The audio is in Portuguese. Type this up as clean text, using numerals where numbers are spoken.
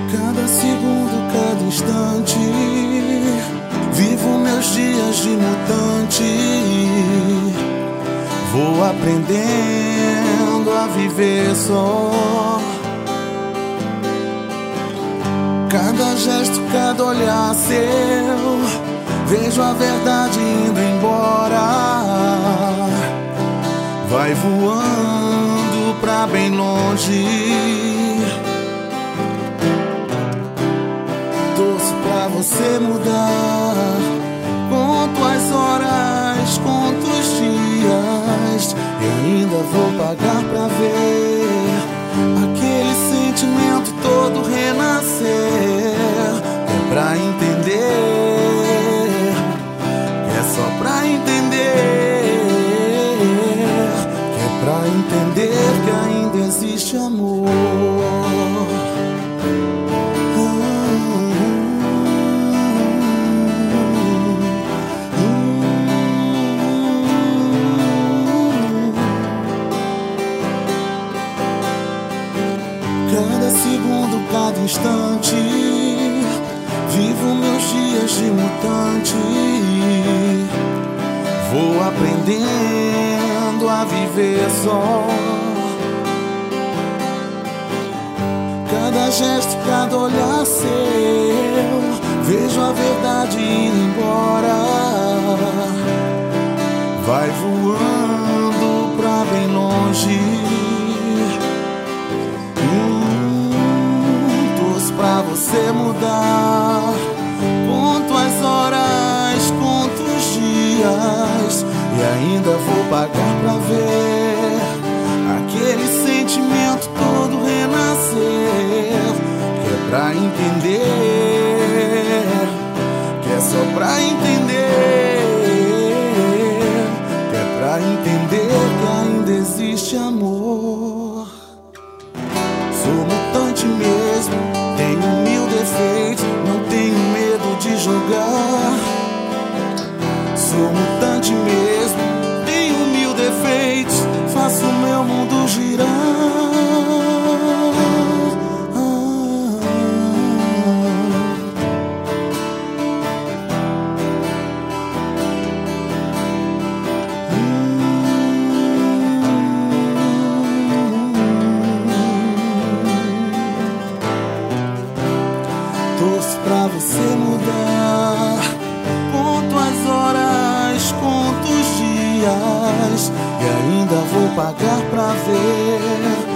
Cada segundo, cada instante, vivo meus dias de mutante. Vou aprendendo a viver só. Cada gesto, cada olhar seu, vejo a verdade indo embora. Vai voando pra bem longe. Torço pra você mudar. Conto as horas, conto os dias, e ainda vou pagar pra ver aquele sentimento todo renascer. É pra entender, é só pra entender, que é pra entender que ainda existe amor. Cada segundo, cada instante, vivo meus dias de mutante. Vou aprendendo a viver só. Cada gesto, cada olhar seu, vejo a verdade indo embora. Vai voando pra bem longe. Pra você mudar. Conto as horas, conto os dias, e ainda vou pagar pra ver aquele sentimento todo renascer. Que é pra entender, que é só pra entender, que é pra entender que ainda existe amor. Sou mutante mesmo, tenho mil defeitos, não tenho medo de jogar. Sou mutante mesmo, tenho mil defeitos, faço meu mundo girar. Torço pra você mudar. Conto as horas, conto os dias, e ainda vou pagar pra ver